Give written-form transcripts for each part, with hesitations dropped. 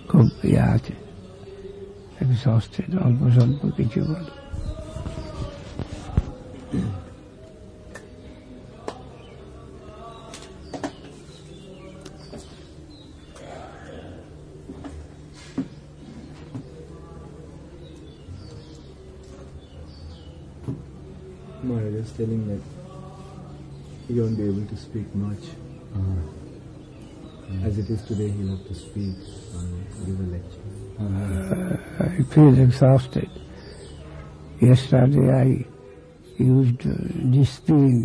খুব আছে, exhausted, অল্প স্বল্প কিছু বলো। Maharaj is telling that you won't be able to speak much. As it is today, he'll have to speak and give a lecture. I feel exhausted. Yesterday I used Disprin.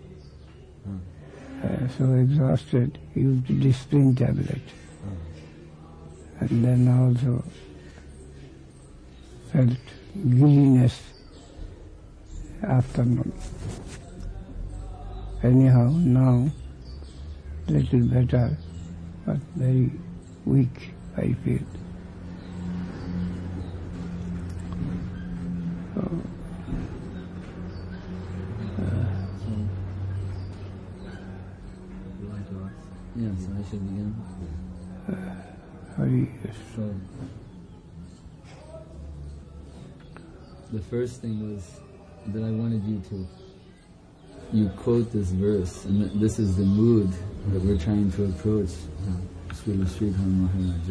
So exhausted, used Disprin tablet. And then also felt giddiness afternoon. Anyhow, now little better, but very weak I feel. So, yes, I should begin. So, the first thing was that I wanted you quote this verse, and this is the mood that we're trying to approach Srila Sridhar Maharaj.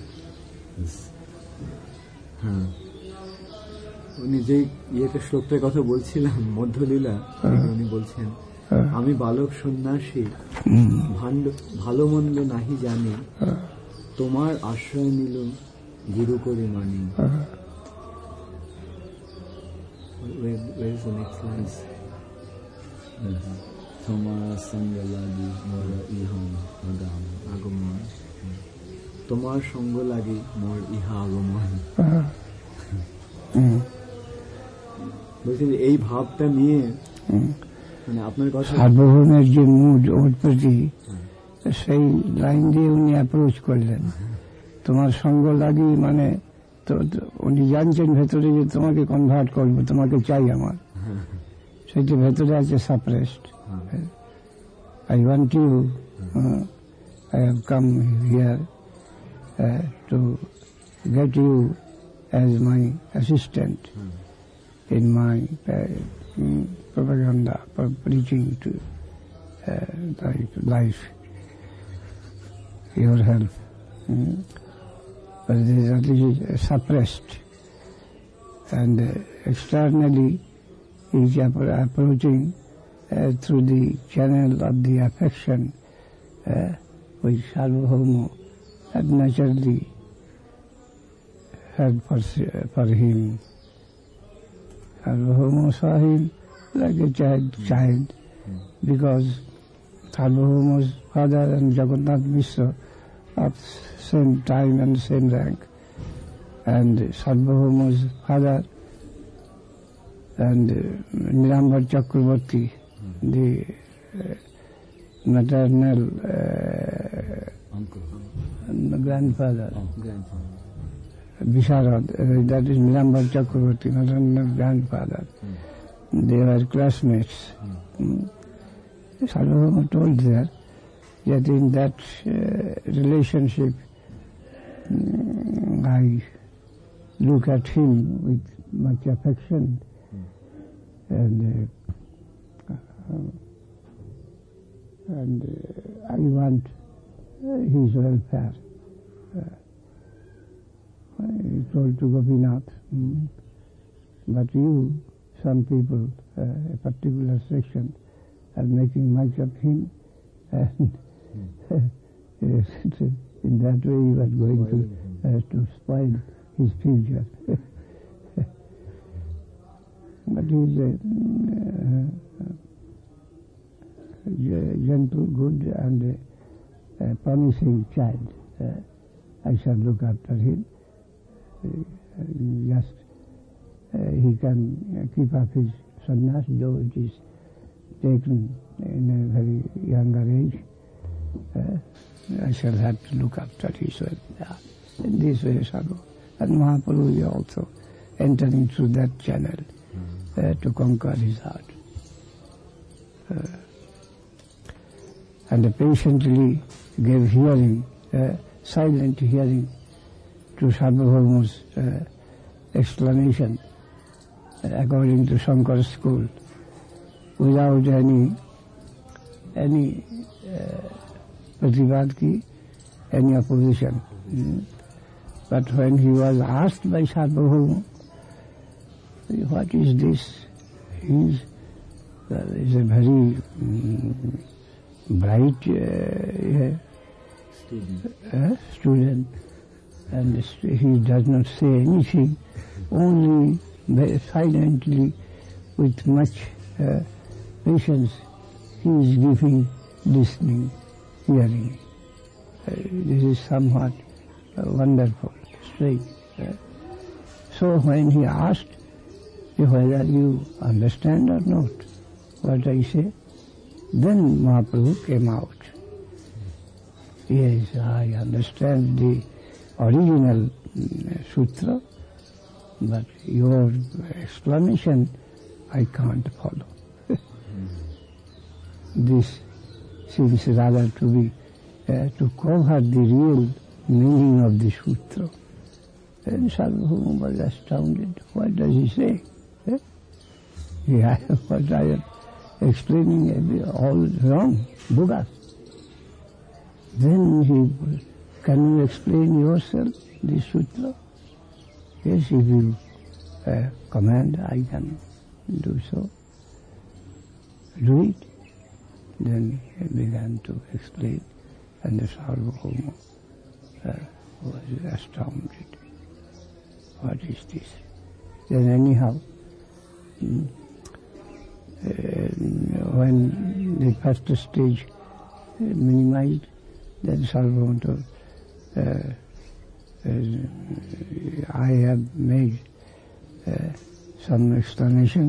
উনি যে ইয়েটা শ্লোকটার কথা বলছিলাম, মধ্যলীলা, উনি বলছেন, আমি বালক সন্ন্যাসী, ভালো মন্দ নাহি জানি, তোমার আশ্রয় নিল গুরু করে মানি। Where is the next line? Tomara sangalagi mora iham agamon. তোমার সঙ্গ লাগি মোর ইহা আগমন। বলছেন এই ভাবটা নিয়ে মানে আপনার কথা সার্বভৌমের যে মুড ওর প্রতি সেই লাইন দিয়ে উনি অ্যাপ্রোচ করলেন। তোমার সঙ্গ লাগি মানে তো উনি জানছেন ভেতরে যে তোমাকে কনভার্ট করবো, তোমাকে চাই আমার, সেটি ভেতরে আছে suppressed. I want you, I have come here to get you as my assistant in my propaganda for preaching to life, your help. But that is suppressed, and externally he is approaching through the channel of the affection which Sarvabhauma had naturally had for him. Sarvabhauma saw him like a child because Sarvabhauma's father and Jagannath Mishra of same time and same rank, and Sarvabhauma's father and Nilambar Chakravarti, the maternal Uncle. grandfather, Grandfather. Visharad, that is Nilambar Chakravarti, maternal grandfather. They were classmates. Sarvabhauma told there that in that relationship I look at him with much affection and I want his welfare. He told to Gopinath, but you, some people, a particular section, are making much of him, and in that way you are going to spoil his future. But he is a gentle, good and promising child. I shall look after him. Just he can keep up his sannyas, though it is taken in a very younger age. I shall have to look after his welfare. In this way, Sadhu. And Mahaprabhu is also entering through that channel to conquer his heart. And patiently gave hearing, silent hearing to Sarvabhauma's explanation according to Shankara school without any pratibad, any opposition. But when he was asked by Sarvabhauma, what is this? He is a very bright student, and he does not say anything, only silently, with much patience, he is giving, listening, hearing. This is somewhat wonderful, strange. So when he asked whether you understand or not what I say, then Mahaprabhu came out. Yes, I understand the original sutra, but your explanation I can't follow. This seems rather to be to cover the real meaning of the sutra. Then Sarvabhauma was astounded. What does he say? Yeah, what I am explaining all wrong, bogus. Then can you explain yourself the sutra? Yes, if you command, I can do so. Do it. Then he began to explain, and the Sarvabhauma was astounded. What is this? Then anyhow, when the first stage minimized, then Sarvabhauma told, I have made some explanation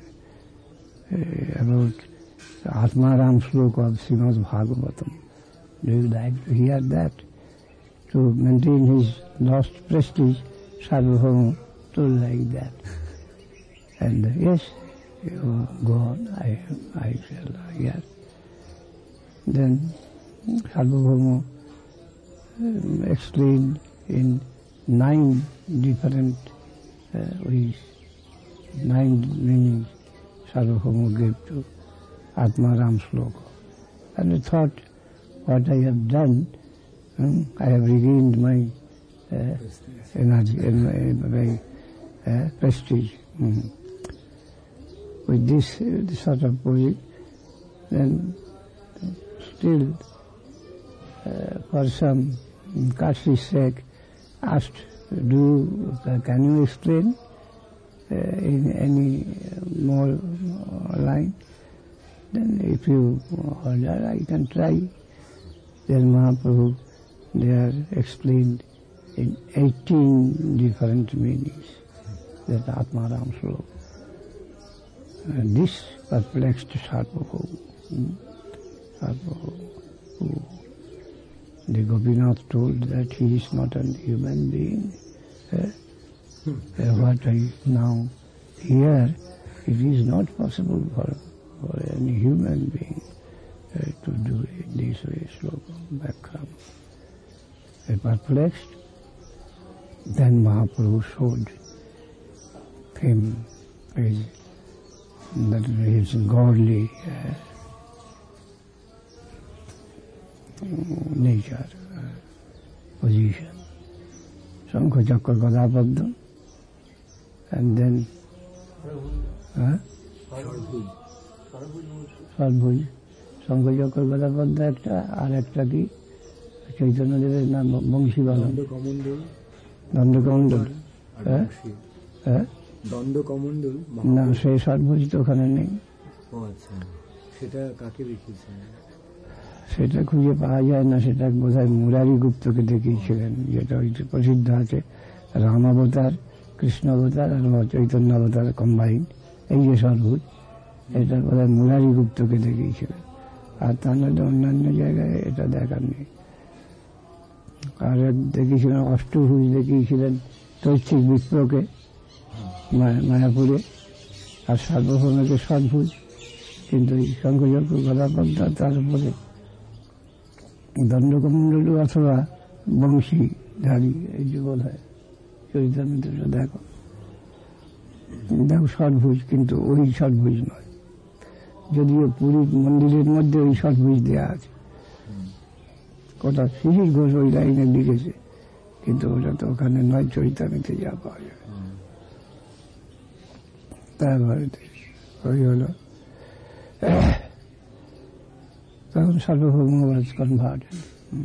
about the Atmaram sloka of Srimad Bhagavatam. Do you like to hear that? To maintain his lost prestige, Sarvabhauma told like that. And yes, go on, I shall, yes. Then Sarvabhauma explained in 9 different ways, 9 meanings Sarvabhauma gave to Atmaram sloka. And I thought, what I have done, I have regained my energy and my prestige. With this sort of project, then still for some courtesy sake asked, can you explain in any more line? Then if you order, I can try. Then Mahaprabhu there explained in 18 different meanings that Atmaram sloka. And this perplexed Sarvabhauma. The Gopinath told that he is not a human being. What I now hear, it is not possible for any human being to do it this way, sloka, Bhakram. Perplexed, then Mahaprabhu showed him his godly nature, position. Shankha Chakra Gadapadam, and then Sarvabhuj. Shankha Chakra Gadapadam একটা, আর একটা কি চৈতন্যদেবের নাম বংশীবাদন, দণ্ডকমণ্ডল। দণ্ডকমণ্ডল না, সেই সর্বভুজ তো ওখানে নেই। সেটা কাকে দেখিয়েছেন? সেটা খুঁজে পাওয়া যায় না, সেটা বোধহয় মুরারি গুপ্তকে দেখিয়েছিলেন, যেটা ওই প্রসিদ্ধ আছে রামাবতার, কৃষ্ণ অবতার আর চৈতন্য অবতার কম্বাইন, এই যে সর্বভুজ, এটা বোধহয় মুরারি গুপ্তকে দেখিয়েছিলেন। আর তার মধ্যে অন্যান্য জায়গায় এটা দেখার নেই। আর দেখিয়েছিলেন অষ্টভুজ, দেখিয়েছিলেন তৈচ্ছিক বিপ্রকে মায়াপুরে, আর সার্বভৌমকে সদ্ভুজ। কিন্তু এই শঙ্করচক্র গদাপদ্মা, তার উপরে দণ্ডকমণ্ডলু অথবা বংশী ধারী, এই যে বলা হয় চরিতামৃতটা দেখো, দেখো ষটভুজ, কিন্তু ওই ষটভুজ নয়, যদিও পুরীর মন্দিরের মধ্যে ওই ষটভুজ দেওয়া আছে। কথা শিশির ঘোষ ওই লাইনে লিখেছে, কিন্তু ওটা তো ওখানে নয়, চরিতামৃতে যা পাওয়া যায়। তারপরে ওই হলো তখন সার্বভৌম was converted.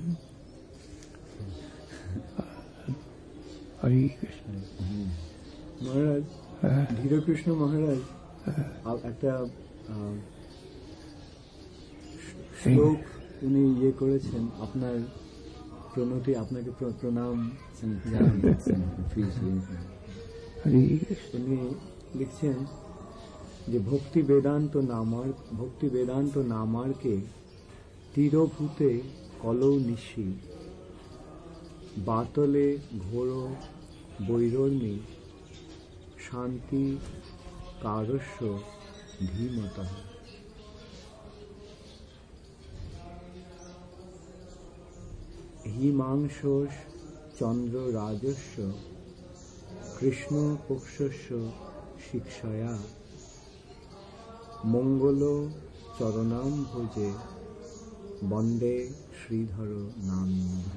হরে কৃষ্ণ। মহারাজ, ধীরকৃষ্ণ মহারাজ একটা শ্লোক উনি ইয়ে করেছেন, আপনার প্রণতি, আপনাকে প্রণাম Appreciation. হরে কৃষ্ণ। উনি লিখছেন যে ভক্তি বেদান্ত নামারকে তীরভূতে কলৌ নিশি, বাতলে ঘোর বৈরর্মী, শান্তি কারস্য ধীমতঃ। হিমাংশোষ চন্দ্র রাজস্য, কৃষ্ণ পক্ষস্য শিক্ষয়া, মঙ্গল চরণাম ভোজে, বন্দে শ্রীধর নাম।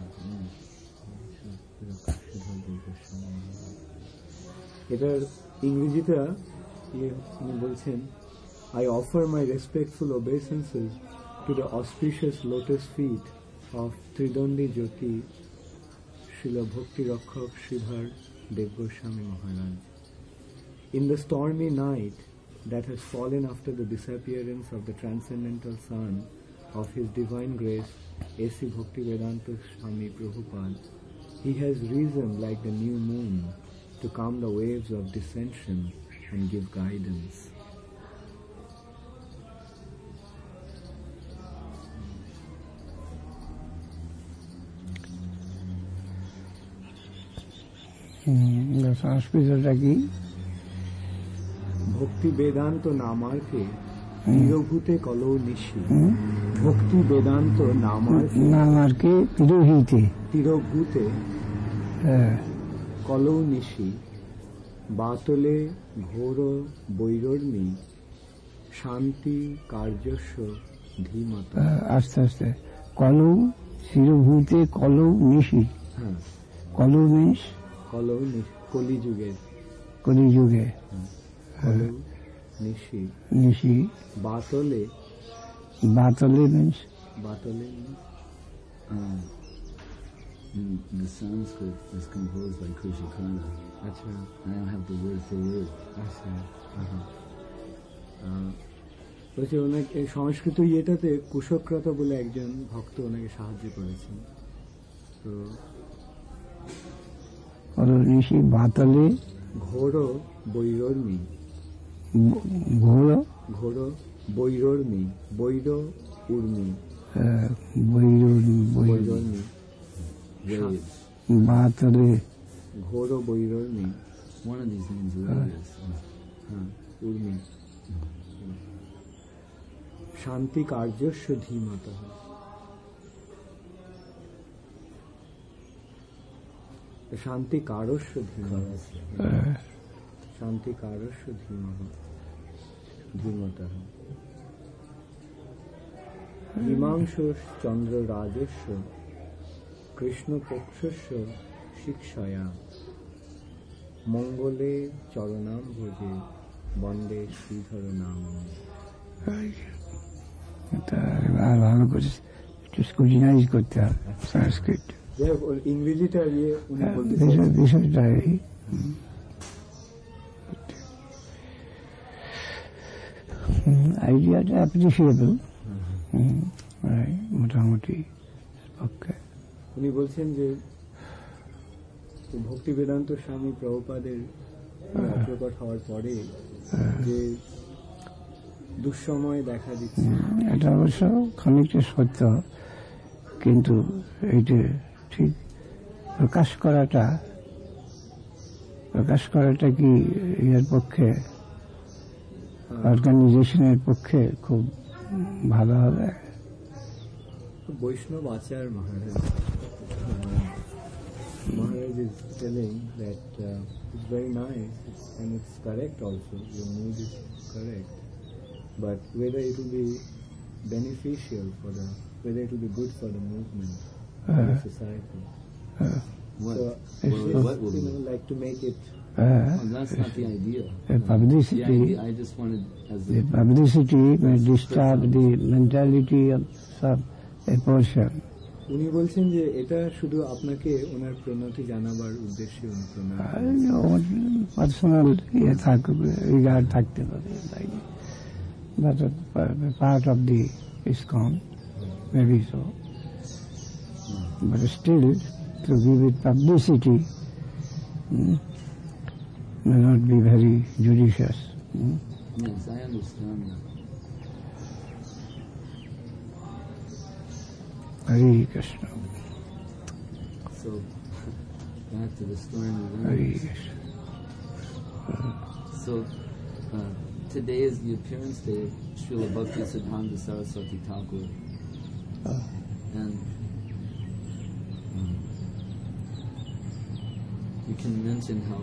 এটার ইংরেজিটা উনি বলছেন, I offer my respectful obeisances to the auspicious lotus feet of Tridandi Jyoti Srila Bhakti Rakshak Sridhar Dev Goswami Maharaj. In the stormy night that has fallen after the disappearance of the transcendental son of His Divine Grace, A.C. Bhaktivedanta Swami Prabhupada, he has risen like the new moon to calm the waves of dissension and give guidance. সংস্কৃতটা কি? ভক্তি বেদান্ত নামারকে তীরভূতে কলৌ নিশি। ভক্তি বেদান্ত নামারকে তীরভূতে কলৌ নিশি, বাতলে ঘোর বৈরর্মী, শান্তি কার্যস্য ধীমত। আস্তে আস্তে, কলৌ শিরভূতে কলৌ নিশি। হ্যাঁ, কলৌ means কলৌ কলিযুগে, কলিযুগে কলৌ নিশি। নিশি, বাতলে, বাতলে মিন্স বাতলে The Sanskrit is composed by Krishikana. আচ্ছা I don't have the word for word. আচ্ছা। বলছে ওনাকে সংস্কৃত ইয়েটাতে কুশক্রতা বলে একজন ভক্ত ওনাকে সাহায্য করেছেন। তো কলৌ নিশি, বাতলে ঘোর বৈরর্মী, ঘোর বৈরর্মী, বৈর উর্মি, বৈরর্মী, Waves. বাতলে ঘোর বৈরর্মী, One of these names waves. হ্যাঁ উর্মি, শান্তি কার্যস্য ধীমত। শান্তি কারস্য ধীমত, শান্তি কারস্য ধীমত। হিমাংশোষ চন্দ্র রাজস্য, কৃষ্ণ পক্ষস্য শিক্ষয়া, মঙ্গলে চরণাম ভোজে, বন্দে শ্রীধর নাম। আর ভালো করে একটু স্কুটিনাইজ করতে হবে সংস্কৃত। ইংরেজিটা উনি বলতে বিষয়টা আইডিয়াটা অ্যাপ্রিসিয়েবল, মোটামুটি পক্ষে। উনি বলছেন যে ভক্তি বেদান্ত স্বামী প্রভুপাদের প্রকট হওয়ার পরে যে দুঃসময় দেখা দিচ্ছে, এটা অবশ্য খানিকটা সত্য, কিন্তু এইটা ঠিক প্রকাশ করাটা কি এর পক্ষে, অর্গানাইজেশনের পক্ষে খুব ভালো হবে। বৈষ্ণব আচার মহারাজ, is telling that it's very nice and it's correct also. Your mood is correct, but whether it will be beneficial whether it will be good for the movement, for the society. What? So, What will be? like to make it. That's not the idea. Publicity. The idea, I just wanted as The publicity may disturb the mentality of a portion. উনি বলছেন যে এটা শুধু আপনাকে ওনার প্রণতি জানাবার উদ্দেশ্যে উনি প্রণাম পার্সোনাল রিগার্ড থাকতে পারে, but part of the ISKCON, maybe so. But still, to give it publicity may not be very judicious. Yes, I understand that. Hare Krishna. So, back to the story. Hare Krishna. So, today is the appearance day of Srila Bhakti Siddhanta Saraswati Thakur. And you can mention how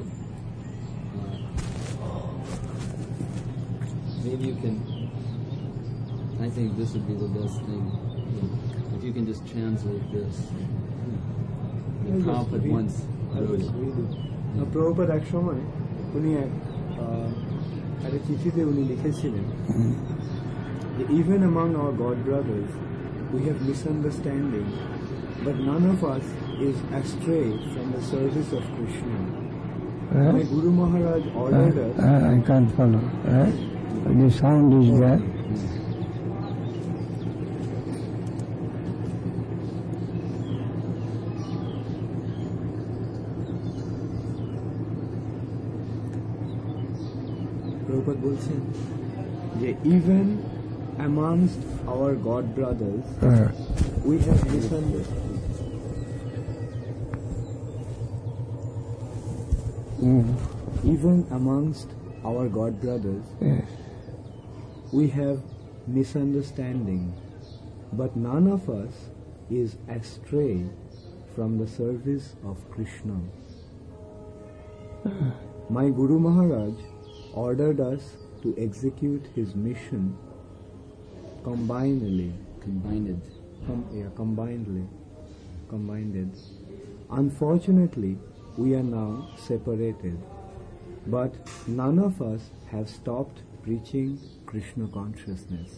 maybe you can, I think this would be the best thing, if you can just translate this. The Prabhupada once wrote it. Prabhupada এক সময় উনি একটা চিঠিতে উনি লিখেছিলেন যে even among our God brothers we have misunderstanding, but none of us is astray from the service of Krishna. My Guru Maharaj ordered us. I can't follow. The sound is there. Prabhupada বলছেন যে even amongst our God brothers we have misunderstood. Even amongst our God brothers we have misunderstanding, but none of us is astray from the service of Krishna. My Guru Maharaj ordered us to execute his mission combinedly. Unfortunately, we are now separated, but none of us have stopped preaching Krishna consciousness.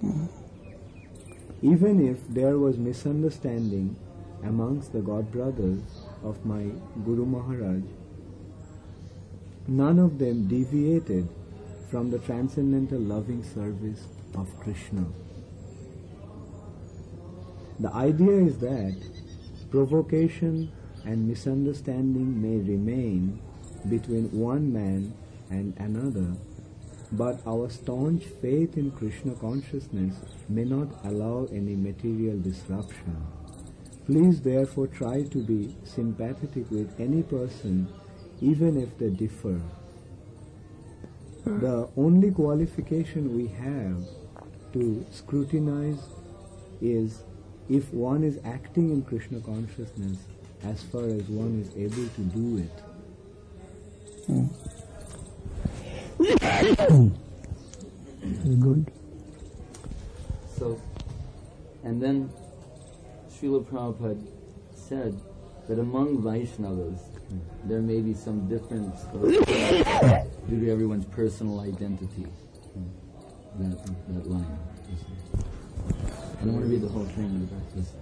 Even if there was misunderstanding amongst the God brothers of my Guru Maharaj, none of them deviated from the transcendental loving service of Krishna. The idea is that provocation and misunderstanding may remain between one man and another, but our staunch faith in Krishna consciousness may not allow any material disruption. Please therefore try to be sympathetic with any person even if they differ. The only qualification we have to scrutinize is if one is acting in Krishna consciousness as far as one is able to do it. Good. So, and then Srila Prabhupada said that among Vaishnavas there may be some difference due to everyone's personal identity. That line. I don't want to read the whole thing, but just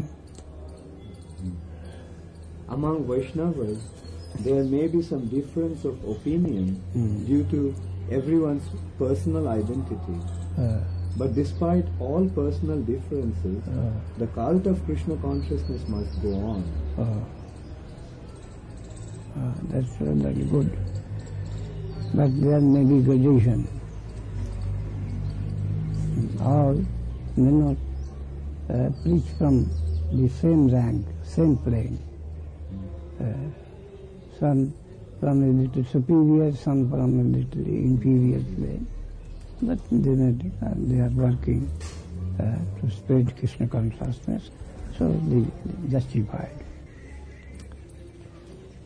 Among Vaishnavas, there may be some difference of opinion due to everyone's personal identity. But despite all personal differences, the cult of Krishna consciousness must go on. That's very good. But there may be gradation. All may not preach from the same rank, same plane. Some from a little superior, some from a little inferior plane. But they are working to spread Krishna consciousness, so they justified.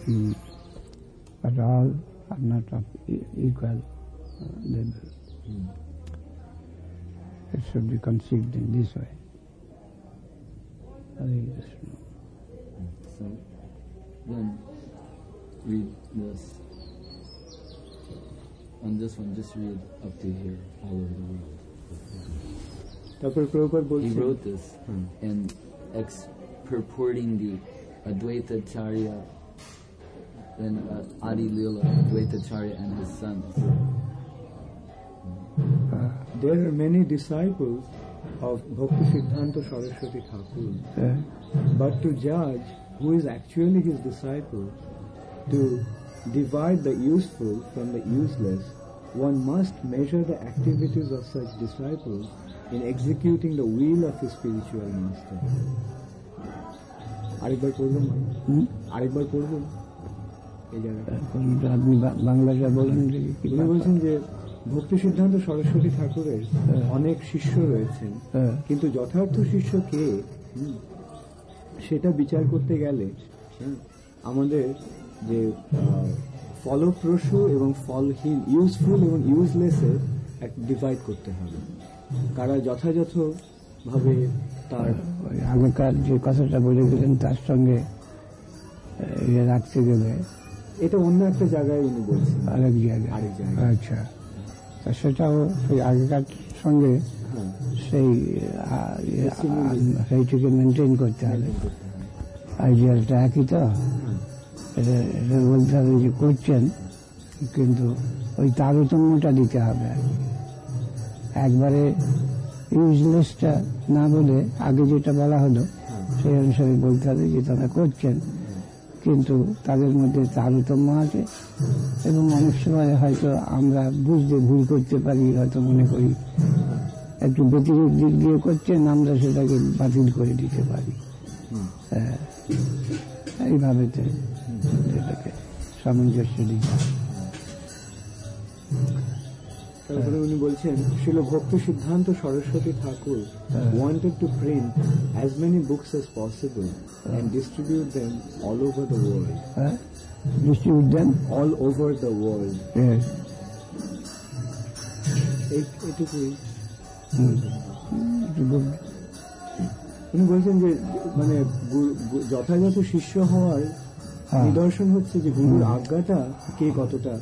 But all are not of equal level. It should be conceived in this way. Hare Krishna. So then read this. On this one, just read up to here, all over the world. তারপর Prabhupada He বলছেন, wrote this in purporting the Advaita Charya, then Adi Lila, Advaita Charya and his sons. there are many disciples of Bhakti Siddhanta Saraswati Thakur, but to judge who is actually his disciple, to divide the useful from the useless, one must measure the activities of such disciples in executing the will of his spiritual master. আরেকবার পড়বেন? আরেকবার পড়বেন এই জায়গাটা? আপনি বাংলাটা বলেন যে কি উনি বলছেন যে ভক্তি সিদ্ধান্ত সরস্বতী ঠাকুরের অনেক শিষ্য রয়েছেন, কিন্তু যথার্থ শিষ্য কে সেটা বিচার করতে গেলে আমাদের যে ফলপ্রসূ এবং ফলহীন, ইউজফুল এবং ইউজলেসের এক ডিভাইড করতে হবে। কারা যথাযথ ভাবে তার আগেকার যে কথাটা বলে গেলেন তার সঙ্গে রাখতে গেলে এটা অন্য একটা জায়গায় উনি বলছেন, আরেক জায়গায়। আচ্ছা, তা সেটাও সেই আগেকার সঙ্গে সেইটিকে মেনটেন করতে হবে। আইডিয়ালটা একই তো, এটা বলতে হবে যে করছেন, কিন্তু ওই তারতম্যটা দিতে হবে। একবারে ইউজলেসটা না বলে আগে যেটা বলা হলো সেই অনুসারে বলতে হবে যে তারা করছেন, কিন্তু তাদের মধ্যে তারতম্য আছে এবং অনেক সময় হয়তো আমরা বুঝতে ভুল করতে পারি, হয়তো মনে করি একটু ব্যতিরিক্ত দিক দিয়ে করছেন, আমরা সেটাকে বাতিল করে দিতে পারি। এইভাবে এটাকে সামঞ্জস্য দিতে হবে। তারপরে উনি বলছেন, শ্রীল ভক্তি সিদ্ধান্ত সরস্বতী ঠাকুর wanted to print as many books as possible and distribute them all over the world. Distribute them all over the world. Yes. এইটুকুই। উনি বলছেন যে মানে যথাযথ শিষ্য হওয়ার নিদর্শন হচ্ছে যে গুরুর আজ্ঞাটা কে কতটা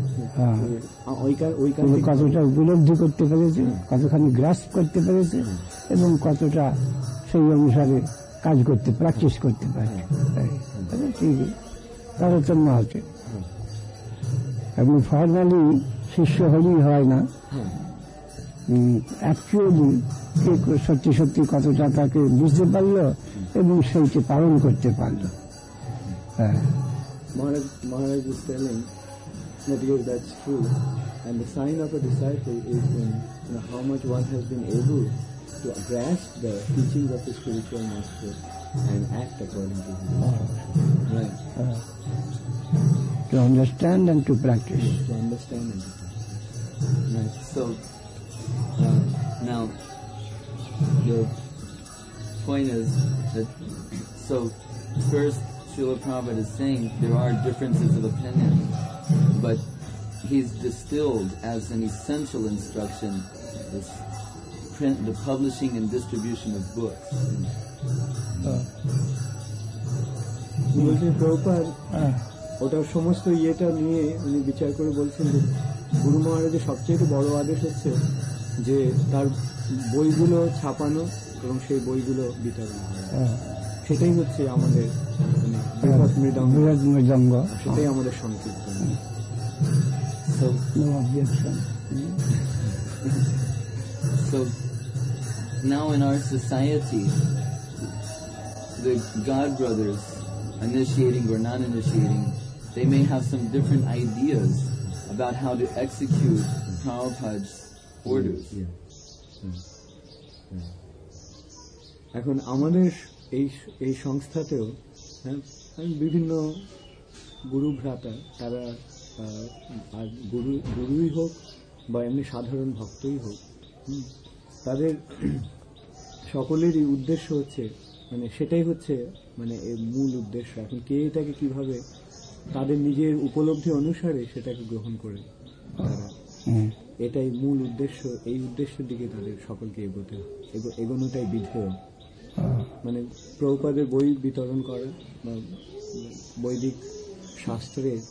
কতটা উপলব্ধি করতে পেরেছে, কতখানি গ্রাস করতে পেরেছে এবং কতটা সেই অনুসারে কাজ করতে, প্র্যাকটিস করতে পারে। ঠিকই তারতম্য আছে। এবং ফর্মালি শিষ্য হলেই হয় না, অ্যাকচুয়ালি কে সত্যি সত্যি কতটা তাকে বুঝতে পারলো এবং সেইটি পালন করতে পারলো। Maharaj is telling that yes, that's true, and the sign of a disciple is when how much one has been able to grasp the teachings of the spiritual master and act according to his instruction. Right. To understand and to practice. To understand and to practice. Right. So now the point is that first Srila Prabhupada is saying there are differences of opinion, but he's distilled as an essential instruction the publishing and distribution of books. বলছেন প্রভুপাদ ওটার সমস্ত ইয়েটা নিয়ে উনি বিচার করে বলছেন যে গুরু মহারাজের সবচেয়ে বড় আদেশ হচ্ছে যে তার বইগুলো ছাপানো এবং সেই বইগুলো বিতরণ করা। সেটাই হচ্ছে আমাদের মৃদঙ্গ, সেটাই আমাদের সংকীর্তন। So now in our society, the God brothers, initiating or non-initiating, they may have some different ideas about how to execute Prabhupada's orders. এখন আমাদের এই সংস্থাতেও বিভিন্ন গুরু ভ্রাতা, তারা গুরুই হোক বা এমনি সাধারণ ভক্তই হোক, তাদের সকলেরই উদ্দেশ্য হচ্ছে মানে সেটাই হচ্ছে মানে এর মূল উদ্দেশ্য। এখন কে এটাকে কিভাবে তাদের নিজের উপলব্ধি অনুসারে সেটাকে গ্রহণ করে তারা এটাই মূল উদ্দেশ্য, এই উদ্দেশ্যের দিকে তাদের সকলকে এগোনোটাই বিধেয়। মানে প্রভুপাদের বই বিতরণ করা বা বৈদিক শাস্ত্রের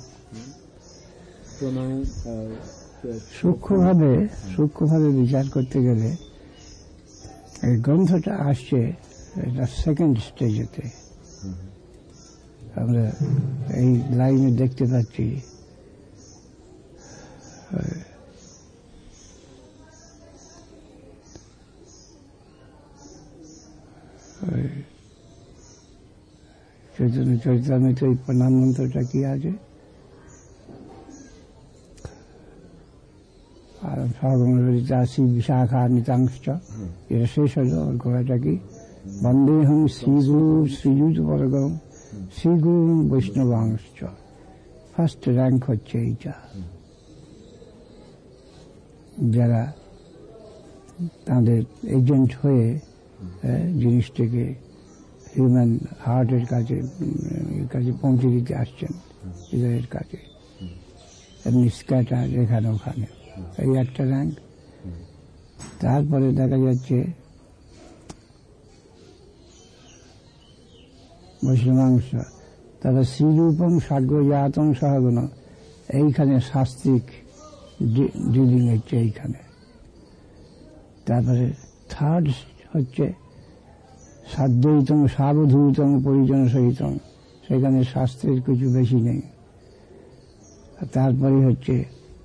প্রণয়ন সূক্ষ্মভাবে বিচার করতে গেলে এই গ্রন্থটা আসছে এটা সেকেন্ড স্টেজেতে। আমরা এই লাইনে দেখতে পাচ্ছি চৈতন্য চরিতামৃত এই প্রণাম মন্ত্রটা কি আছে? আর সহগমলিতাসি বিশাখা নিতাংশ, এটা শেষ হলো। ওর গোড়াটা কি? বন্দেহং শ্রীগুরু শ্রীযুত বর্গম শ্রীগুরু বৈষ্ণবাংশ। ফার্স্ট র্যাঙ্ক হচ্ছে এইটা। যারা তাদের এজেন্ট হয়ে জিনিসটাকে হিউম্যান হার্টের কাছে পৌঁছে দিতে আসছেন, হৃদয়ের কাছে। এমনি স্ক্যাটার এখানে ওখানে, এই একটা র্যাঙ্ক। তারপরে দেখা যাচ্ছে বৈষ্ণবাংশ, তারপর শ্রীরূপম সাগ্রজাতং সহগুণ, এইখানে শাস্ত্রিক ডিলিং হচ্ছে এইখানে। তারপরে থার্ড হচ্ছে সাধ্যইতং সাবধূতং পরিজন সহিতং, সেখানে শাস্ত্রের কিছু বেশি নেই। তারপরে হচ্ছে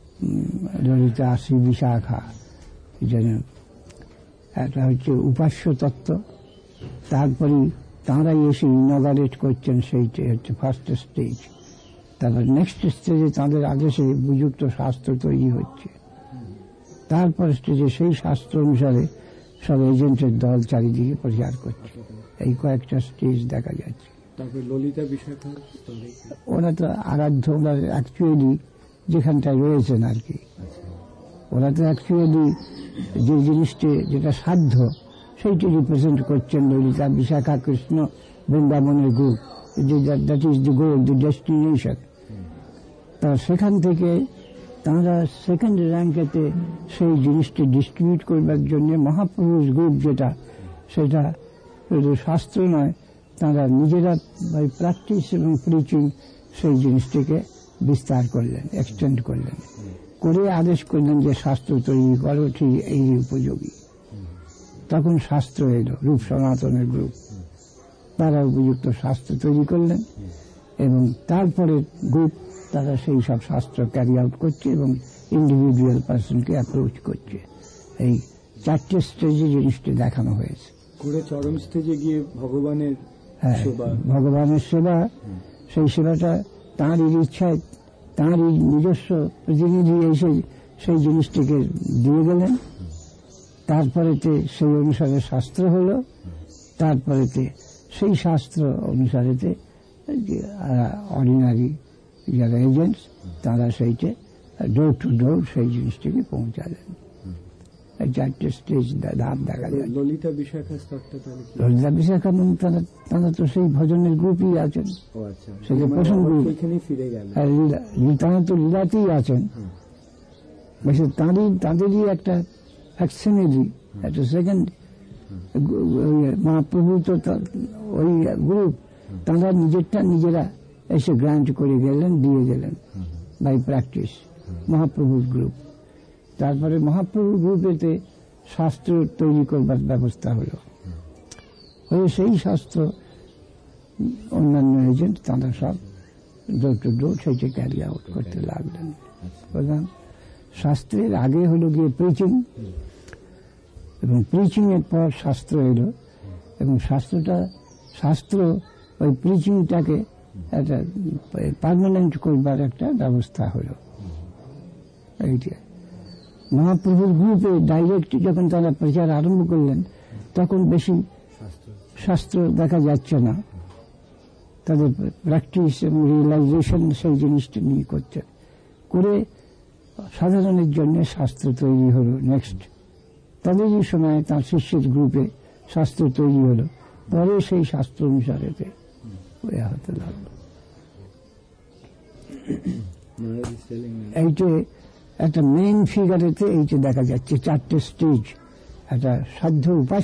ললিতা শ্রী বিশাখা, যেন একটা হচ্ছে উপাস্য তত্ত্ব। তারপরে তাঁরাই এসে ইনগারেট করছেন, সেইটা হচ্ছে ফার্স্ট স্টেজ। তারপর নেক্সট স্টেজে তাঁদের আদেশে উপযুক্ত শাস্ত্র তৈরি হচ্ছে। তারপর স্টেজে সেই শাস্ত্র অনুসারে সব এজেন্টের দল চারিদিকে প্রচার করছে। এই কয়েকটা স্টেজ দেখা যাচ্ছে। তারপর ললিতা বিশাখা, ওরা তো আরাধ্য, ওরা অ্যাকচুয়ালি যেখানটায় রয়েছেন আর কি, ওরা তো অ্যাকচুয়ালি যে জিনিসটি যেটা সাধ্য সেইটি রিপ্রেজেন্ট করছেন। ললিতা বিশাখা কৃষ্ণ বৃন্দাবনের group, that is the goal, the destination. তা সেখান থেকে তাঁরা সেকেন্ড র্যাঙ্কেতে সেই জিনিসটি ডিস্ট্রিবিউট করবার জন্য মহাপুরুষ গ্রুপ যেটা, সেটা শুধু শাস্ত্র নয়, তাঁরা নিজেরা বাই প্র্যাকটিস এবং প্রিচিং সেই জিনিসটিকে বিস্তার করলেন, এক্সটেন্ড করলেন, করে আদেশ করলেন যে শাস্ত্র তৈরি করো ঠিক এই উপযোগী। তখন শাস্ত্র এলো, রূপ সনাতনের গ্রুপ, তারা উপযুক্ত শাস্ত্র তৈরি করলেন এবং তারপরে গ্রুপ তারা সেই সব শাস্ত্র ক্যারি আউট করছে এবং ইন্ডিভিজুয়াল পার্সনকে অ্যাপ্রোচ করছে। এই চারটে স্টেজে জিনিসটি দেখানো হয়েছে। করে চরম স্টেজে গিয়ে ভগবানের সেবা, সেই সেবাটা তাঁরই ইচ্ছায়, তাঁরই নিজস্ব প্রতিনিধি এসে সেই জিনিসটিকে দিয়ে গেলেন। তারপরেতে সেই অনুসারে শাস্ত্র হলো, তারপরেতে সেই শাস্ত্র অনুসারেতে অর্ডিনারি যারা এজেন্টস তারা সেইটা ডোর টু ডোর সেই জিনিসটিকে পৌঁছালেন। এই চারটে স্টেজ ধাপ দেখা যায়। ললিতা বিশাখা স্তরটা, ললিতা বিশাখা তারা তো সেই ভজনের গ্রুপই আছেন, সেটা প্রথম গ্রুপ। তারা তো লীলাতেই আছেন, তাদেরই একটা ফ্যাকশনারি, একটা সেকেন্ড মহাপ্রভু তো ওই গ্রুপ, তারা নিজেরা এসে গ্রান্ট করে গেলেন, দিয়ে গেলেন বাই প্র্যাকটিস, মহাপ্রভুর গ্রুপ। তারপরে মহাপ্রভুর গ্রুপেতে শাস্ত্র তৈরি করবার ব্যবস্থা হলো, সেই শাস্ত্র অন্যান্য এজেন্ট তারা সব ডোর টু ডোর সেইটা ক্যারি আউট করতে লাগলেন। বললাম শাস্ত্রের আগে হলো গিয়ে প্রিচিং, এবং প্রিচিং এর পর শাস্ত্র এলো, এবং শাস্ত্র ওই প্রিচিংটাকে একটা পার্মানেন্ট করবার একটা ব্যবস্থা হলো। এইটা মহাপ্রভুর গ্রুপে ডাইরেক্ট যখন তারা প্রচার আরম্ভ করলেন, তখন বেশি শাস্ত্র দেখা যাচ্ছে না, তাদের প্র্যাকটিস এবং রিয়েলাইজেশন সেই জিনিসটা নিয়ে করছে, করে সাধারণের জন্য শাস্ত্র তৈরি হলো। নেক্সট তাদেরই সময় তার শিষ্যের গ্রুপে শাস্ত্র তৈরি হলো, পরে সেই শাস্ত্র অনুসারে হতে লাগলো। Maharaj is telling me. এইটে একটা মেইন ফিগারেতে এইটা দেখা যাচ্ছে, চারটে স্টেজ। একটা সাধ্য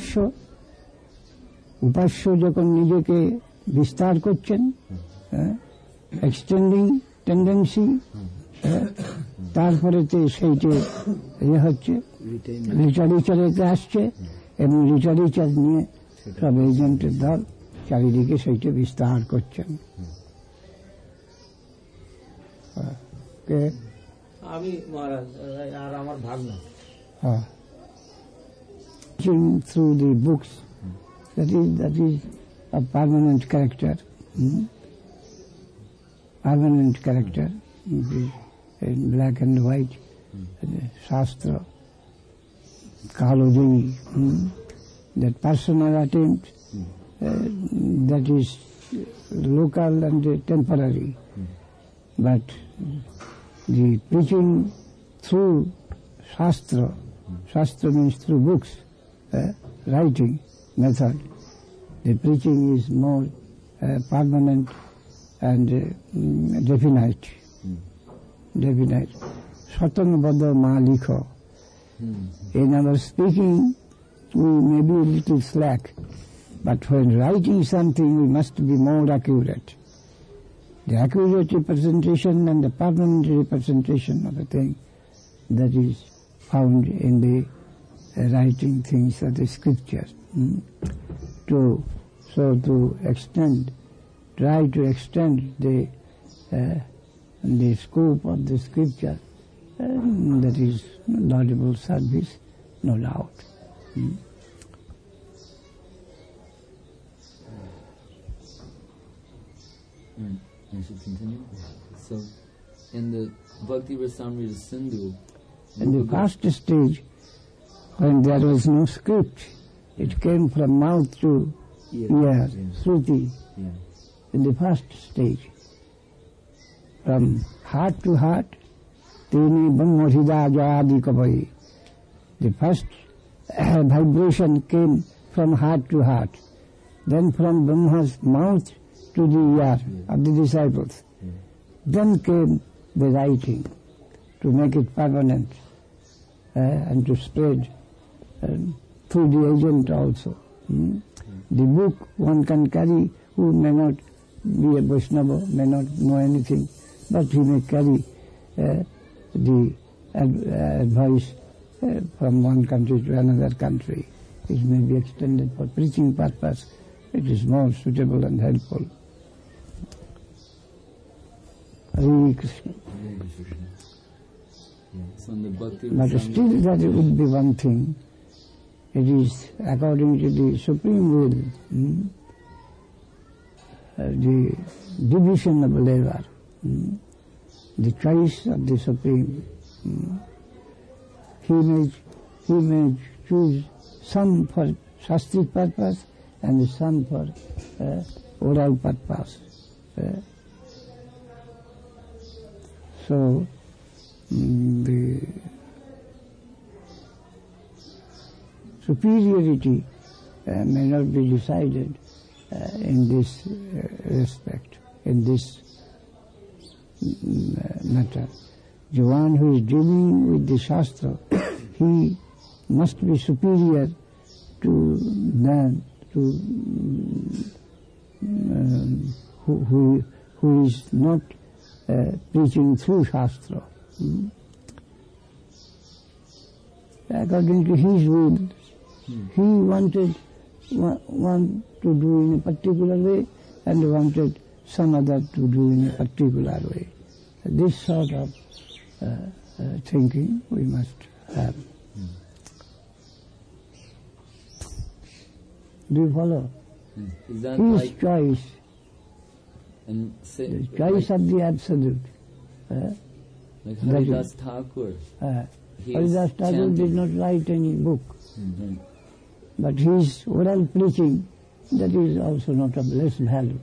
উপাস্য যখন নিজেকে বিস্তার করছেন, এক্সটেন্ডিং টেন্ডেন্সি, তারপরেতে সেইটে হচ্ছে লিটারেচারেতে আসছে, এবং লিটারেচার নিয়ে সব এজেন্টের দল চারিদিকে সেইটা বিস্তার করছেন। আমি মহারাজ আর আমার ভাগনা through the books, that is a permanent character, permanent character in black and white, Shastra, Kaloji, that personal attempt, that is local and temporary, but the preaching through Shastra means through books, writing method, the preaching is more permanent and definite. Satanabada Malikho. In our speaking, we may be a little slack, but when writing something, we must be more accurate. The accurate representation and the permanent representation of a thing, that is found in the writing things of the scripture. To try to extend the scope of the scripture, that is laudable service, no doubt. I should continue. So, in the Bhakti Rasamrita Sindhu, in the first stage, when there was no script, it came from mouth to ear, Shruti, in the first stage. From heart to heart, Tini Brahmahida Jayadi Kapai. The first vibration came from heart to heart. Then from Brahma's mouth to the ear of the disciples. Then came the writing, to make it permanent and to spread through the agent also. The book one can carry who may not be a Vaishnava, may not know anything, but he may carry the advice from one country to another country. It may be extended for preaching purpose. It is more suitable and helpful. Hare Krishna. So in the Bhakti But Rasamrita, still there would be one thing. It is according to the supreme will, the division of labor, the choice of the supreme. He may choose some for shastric purpose and some for oral purpose. So the superiority may not be decided in this respect, in this matter. The one who is dealing with the Shastra, he must be superior to them, to who is not preaching through Shastra. According to his will, he wanted one to do in a particular way and wanted some other to do in a particular way. This sort of thinking we must have. Do you follow? is that His like choice, and say, the choice of the Absolute. like that is- Haridas Thakur? He is Haridas Thakur chanting. did not write any book, Mhm. but his oral preaching, that is also not of less value.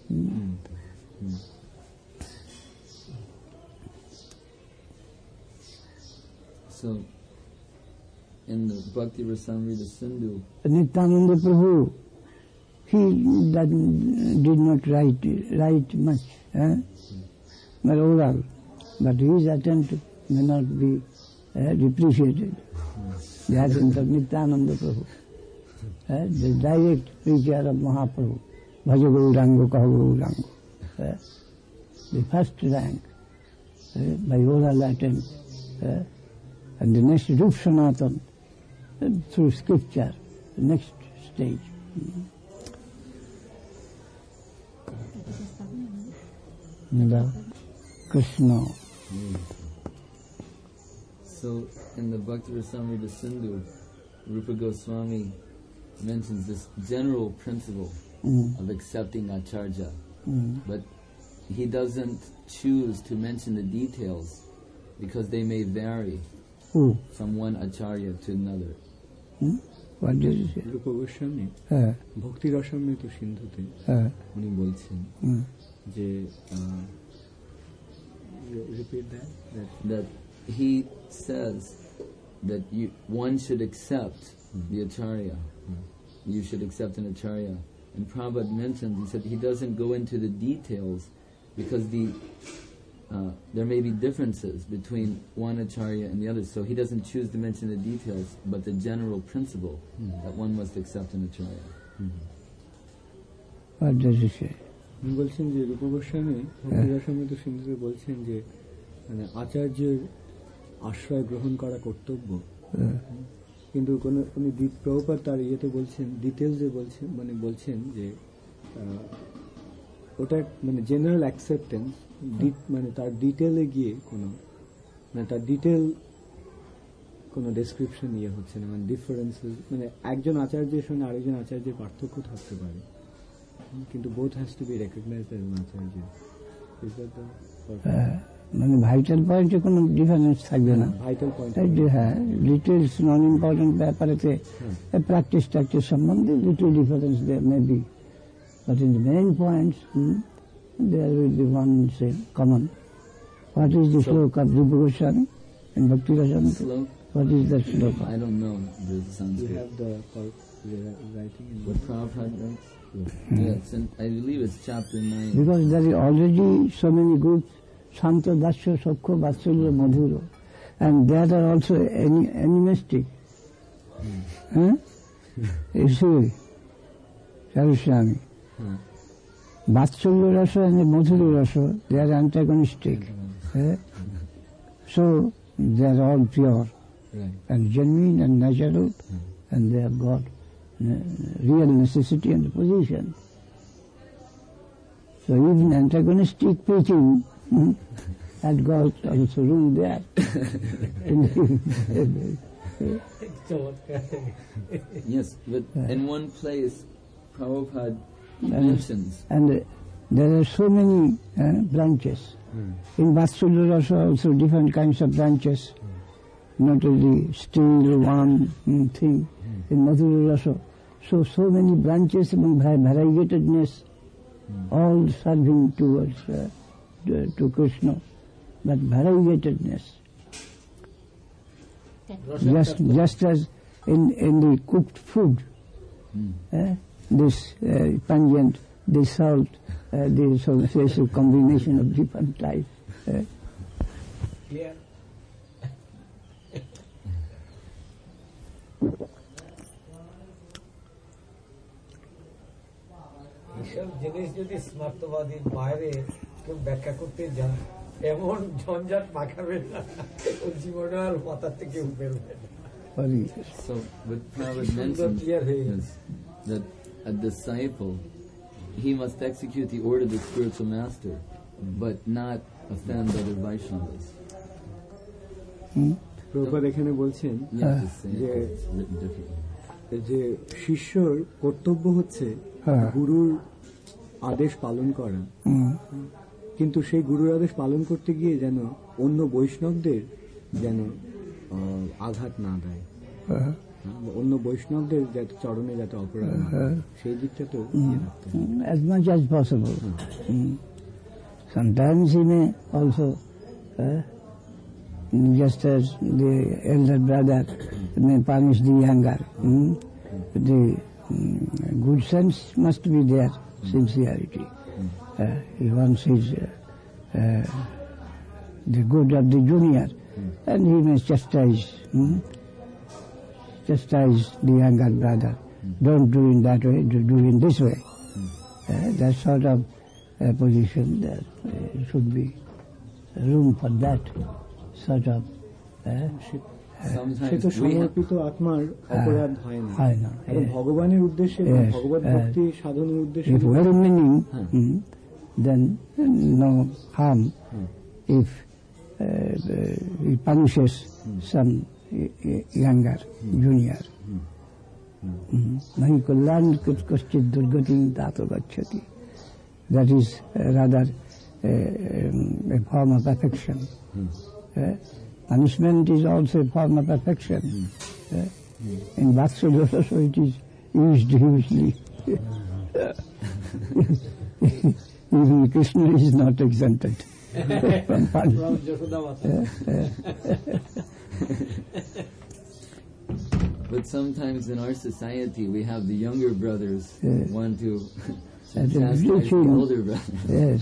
So, in the Bhakti Rasamrita Sindhu, Nityananda Prabhu, he did not write much, but oral. but his attempt may not be depreciated. The attempt of Nityananda Prabhu, the direct preacher of Mahaprabhu, Bhaja Gaurango, Kaha Gaurango. The first rank by oral attempt, and the next Rup Sanatan through scripture, the next stage. Krishna. So in the Bhakti Rasamrita Sindhu, Rupa Goswami mentions this general principle of accepting Acharya, but he doesn't choose to mention the details because they may vary from one Acharya to another. What did you say? রূপ গোস্বামী ভক্তি রসামৃত সিন্ধুতে উনি বলছেন যে repeat that he says that one should accept the Acharya. You should accept an Acharya. And Prabhupada mentioned, he said he doesn't go into the details because there may be differences between one Acharya and the other, so he doesn't choose to mention the details, but the general principle that one must accept an Acharya. What does he say? উনি বলছেন যে রূপ গোস্বামী ভক্তি রসামৃত সিন্ধুতে বলছেন যে মানে আচার্যের আশ্রয় গ্রহণ করা কর্তব্য, কিন্তু উনি প্রভুপাদ তার ইয়েতে বলছেন ডিটেলসে বলছেন, মানে বলছেন যে ওটা মানে জেনারেল অ্যাকসেপ্টেন্স, মানে তার ডিটেলে গিয়ে কোনো মানে তার ডিটেল কোনো ডেসক্রিপশন ইয়ে হচ্ছে না, মানে ডিফারেন্সেস, মানে একজন আচার্যের সঙ্গে আরেকজন আচার্যের পার্থক্য থাকতে পারে, কিন্তু both has to be recognised as an acharya. মানে ভাইটাল পয়েন্টে কোনো ডিফারেন্স থাকবে না, ভাইটাল পয়েন্ট হ্যাঁ ডিটেলস নন ইম্পর্টেন্ট ব্যাপারেতে প্র্যাকটিস সম্বন্ধে little difference there may be, but in the main points there will be one same common. What is the shloka of Rupa Goswami in Bhakti Rasamrita? What is that shloka? I don't know the Sanskrit. You have the writing in What Prabhupada writes? Yes, and I believe it's chapter 9. Because there is already so many groups, Santa, Dasya, Sokho, Vatsalya, Madhura, and there are also animistic. You see, Saraswami. Vatsalya Rasa and Madhura Rasa, they are antagonistic. So, they are all pure and genuine and natural, and they have got real necessity and position. So even antagonistic preaching had got also room there. Yes, but in one place, Prabhupada mentions. And there are so many branches. In Vatsalya Rasa also different kinds of branches, not only still one thing. In Madhura Rasa, so many branches and variegatedness, all serving towards to Krishna, but variegatedness. Just as in the cooked food, this pungent, this salt, this special combination of different types. Clear? এইসব জিনিস যদি স্মার্তবাদীর বাইরে কেউ ব্যাখ্যা করতে যান, এমন ঝঞ্ঝাট মাখাবে না, ও জীবনে আর মাথা থেকে বেরোবে না। So, what Prabhupada mentions is that a disciple, he must execute the order of the spiritual master, but not offend other Vaishnavas. Prabhupada এখানে বলছেন যে শিষ্যর কর্তব্য হচ্ছে গুরুর আদেশ পালন করা, কিন্তু সেই গুরুর আদেশ পালন করতে গিয়ে যেন অন্য বৈষ্ণবদের যেন আঘাত না দেয়, অন্য বৈষ্ণবদের যাতে চরণে যাতে অপরাধ না হয়, সেই দিকটা তো as much as possible. Sometimes he may also just as the elder brother may punish the younger. The good sense must be there, sincerity. He wants his the good of the junior, and he may chastise the younger brother. Don't do in that way, do in this way. That sort of position, there should be room for that sort of. সে তো সমর্পিত আত্মার অপরাধ হয় না, এবং ভগবানের উদ্দেশ্যে ভগবত ভক্তি সাধনের উদ্দেশ্যে well meaning, then no harm if he punishes some younger junior. Nahi kalyan kaschit durgatim tato gacchati. That is rather a form of affection. Punishment is also a form of affection. In Vatsalya also it is used hugely. Even Krishna is not exempted from punishment. But sometimes in our society we have the younger brothers who want to chastise the older brothers. Yes.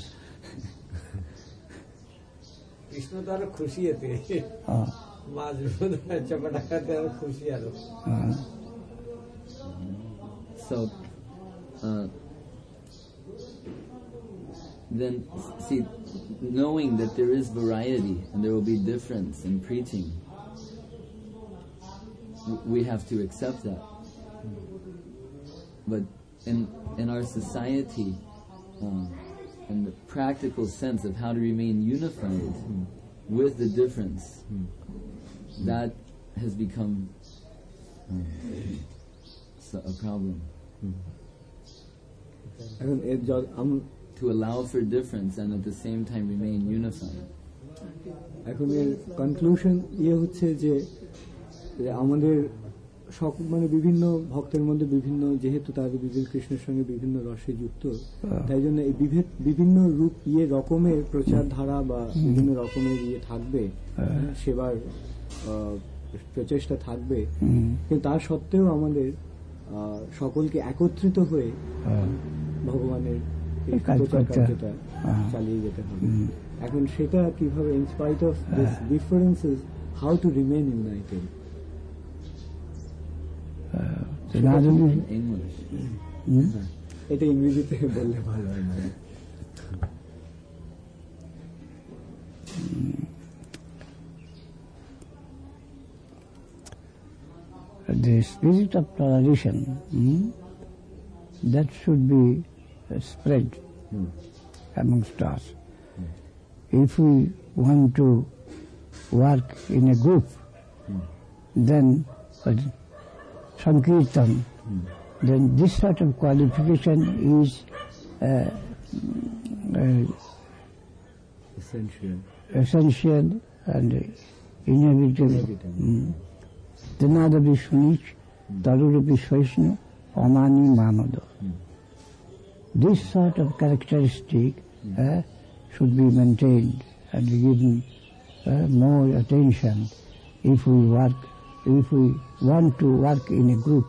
Krishna তো আরো খুশি এতে, মা যশোদা চাপা টাকাতে আরো খুশি আরো। So then see, knowing that there is variety and there will be difference in preaching, we have to accept that. But in our society, in the practical sense of how to remain unified with the difference, that has become a problem. To allow for difference and at the same time remain unified. এখন এর conclusion হচ্ছে যে আমাদের মানে বিভিন্ন ভক্তের মধ্যে বিভিন্ন, যেহেতু তাদের বিবেক কৃষ্ণের সঙ্গে বিভিন্ন রসে যুক্ত, তাই জন্য এই বিভিন্ন রূপ রকমের প্রচার ধারা বা বিভিন্ন রকমের থাকবে, সেবার প্রচেষ্টা থাকবে, কিন্তু তা সত্ত্বেও আমাদের সকলকে একত্রিত হয়ে ভগবানের প্রচার কার্যটা চালিয়ে যেতে হবে। এখন সেটা কিভাবে, in spite of this differences, how to remain united? এটা ইংরেজিতে বললে ভালো হয় না। The spirit of toleration, that should be spread amongst us. If we want to work in a group, then Sankirtan, then this sort of qualification is essential and inevitable. Tanadapi Sunich, Tarurupi Svaishnu, Omani Manado. This sort of characteristic should be maintained and given more attention if we want to work in a group.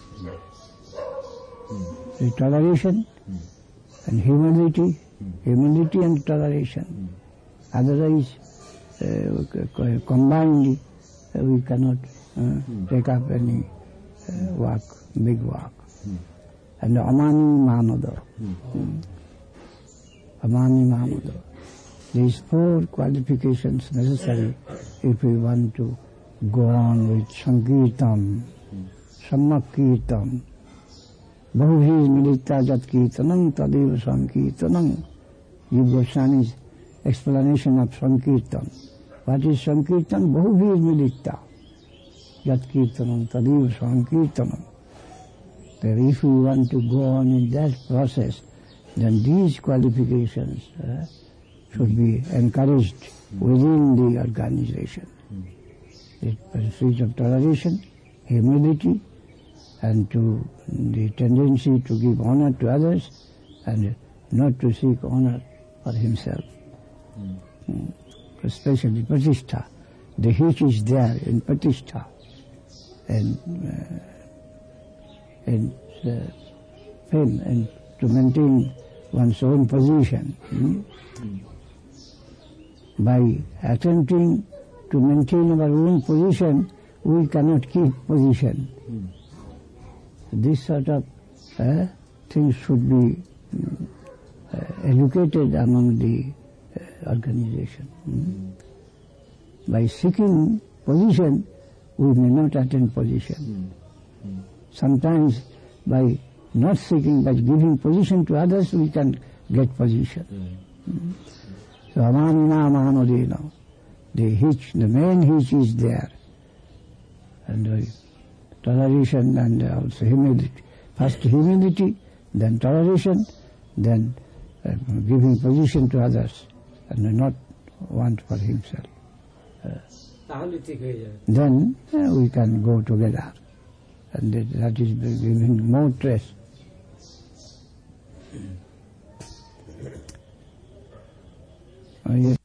The toleration and humility and toleration. Otherwise, combined, we cannot take up any work, big work. And Amani Manado. Amani Manado. These 4 qualifications necessary if we want to go on with Sankirtan, Sammakirtan, Bahuvir Milita Jat Kirtanam Tadeva Sankirtanam. Jiva Goswami's explanation of Sankirtan. What is Sankirtan? Bahuvir Milita Jat Kirtanam Tadeva Sankirtanam. If we want to go on in that process, then these qualifications should be encouraged within the organization. The pursuit of toleration, humility, and to the tendency to give honor to others and not to seek honor for himself. Especially pratishtha. The hitch is there in pratishtha and fame and to maintain one's own position. by attempting to maintain our own position, we cannot keep position. This sort of things should be educated among the organization. By seeking position, we may not attain position. Sometimes by not seeking, but giving position to others, we can get position. So amanina mahanodina, the main hitch is there. And toleration and also humility. First humility, then toleration, then giving position to others, and not want for himself. তাহলে ঠিক হয়ে যাবে। Then we can go together, and that is giving more stress.